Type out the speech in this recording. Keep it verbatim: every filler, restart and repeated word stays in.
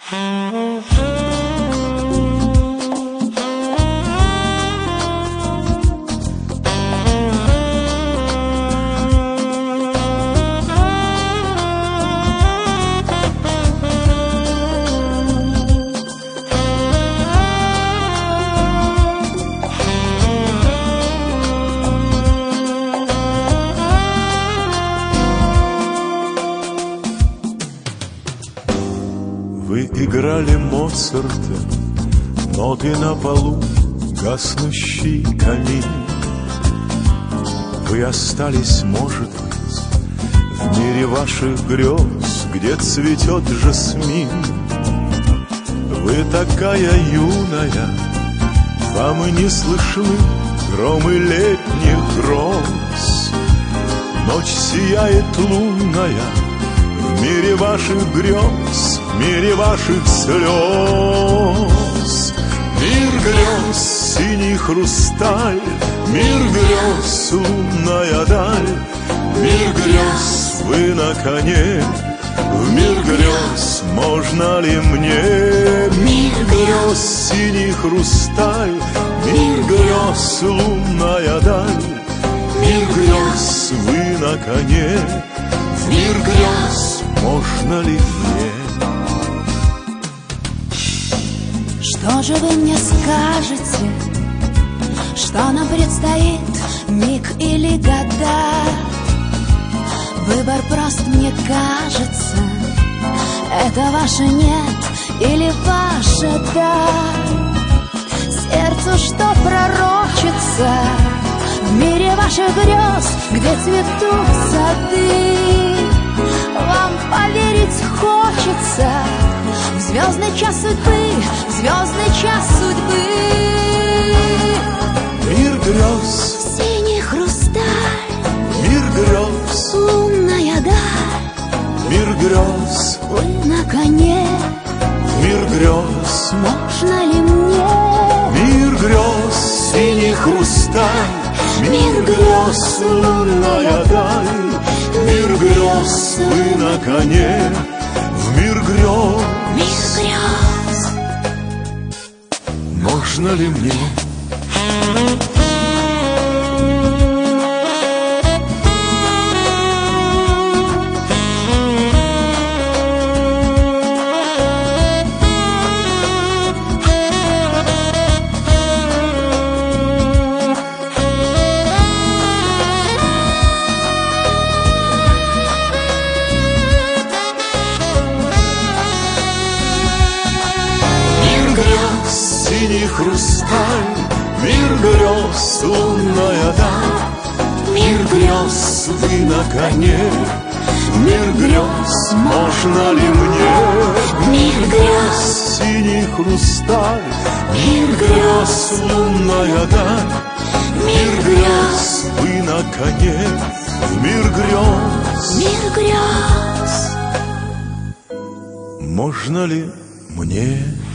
Вы играли Моцарта, ноты на полу, гаснущий камин. Вы остались, может быть, в мире ваших грез, где цветет жасмин. Вы такая юная, вам и не слышны громы летних гроз. Ночь сияет лунная в мире ваших грез, в мире ваших слез. Мир грез, синий хрусталь, мир грез, лунная даль. Мир грез, вы на коне, в мир грез можно ли мне? Мир грез, синий хрусталь, мир грез, лунная даль. Мир грез, вы на коне, в мир грез можно ли мне? Что же вы мне скажете, что нам предстоит, миг или года? Выбор прост, мне кажется, это ваше нет или ваше да. Сердцу, что пророчится в мире ваших грез, где цветут сады. Вам поверить хочется в звездный час судьбы, в звездный час судьбы. Мир грез, синий хрусталь, мир грез, лунная даль. Мир грез, вы на коне, мир грез можно ли мне? Мир грез, синий хрусталь, мир грез, лунная даль. Мир грез, вы на коне, в мир грез. Мир грез. Можно ли мне? Синий хрусталь, мир грез, лунная даль. Мир грез, вы на коне, мир грез, можно ли мне? Мир грез, синий хрусталь, мир грез, лунная даль. Мир грез, вы на коне, в мир грез. Мир грез. Можно ли мне?